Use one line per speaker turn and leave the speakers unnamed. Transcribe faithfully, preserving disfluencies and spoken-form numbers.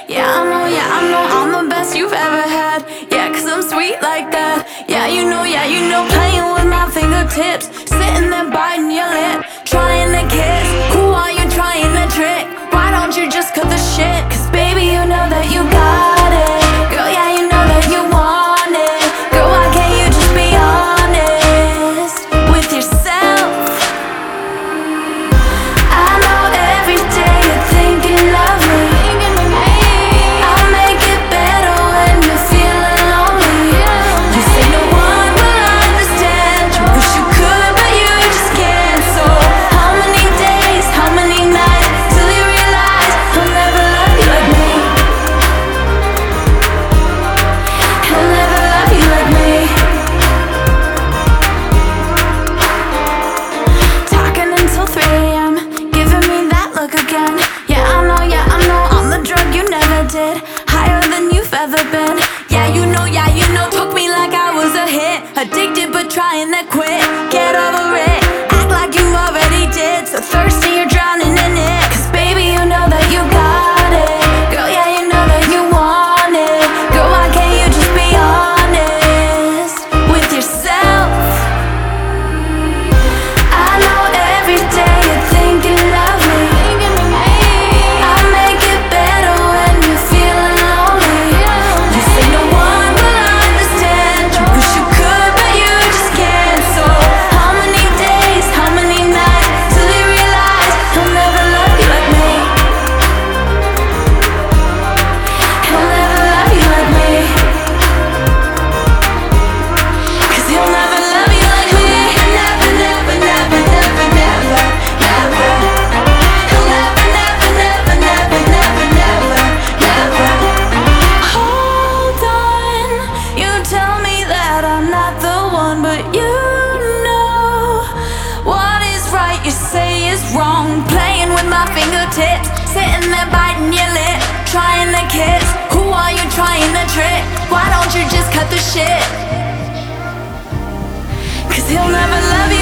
Yeah, I know, yeah, I know I'm the best you've ever had. Yeah, cause I'm sweet like that. Yeah, you know, yeah, you know, playing with my fingertips, sitting there biting your lip, trying to kiss. Who are you trying to trick? Why don't you just cut the shit? Cause baby, you know that you got it. Girl, yeah, you know that you want it. Girl, why can't you just be honest with yourself? I know every day you're thinking of me. I'll make it better when you're feeling lonely. You say no one will understand. You wish you could, but you just can't. So how many days, how many nights till you realize he'll never love you like me? He'll never love you like me. Talking until three a m, giving me that look again. Yeah, I know, yeah, I know I'm the drug you never did, higher than you've ever been. Yeah, you know, yeah, you know, took me like I was a hit, addicted but trying to quit. Get over it, act like you already did, so thirsty you're drowning in it. Cause baby, you know that you got it. Girl, yeah, you know that you want it. Girl, why can't you just be honest with yourself? I know every day you're thinking of me. I'll make it better when you're feeling lonely. You say no one will understand. You wish you could, but you just can't. So how many days, how many nights till you realize he'll never love you like me? He'll never love you like me. Cause he'll never love you like me. Never, never, never, never, never, never. He'll never, never, never, never, never, never, never. Hold on, you tell me that I'm not the one, but you know what is right, you say is wrong. Playing with my fingertips, sitting there biting your lip, trying to kiss. Who are you trying to trick? Why don't you just cut the shit? Cause he'll never love you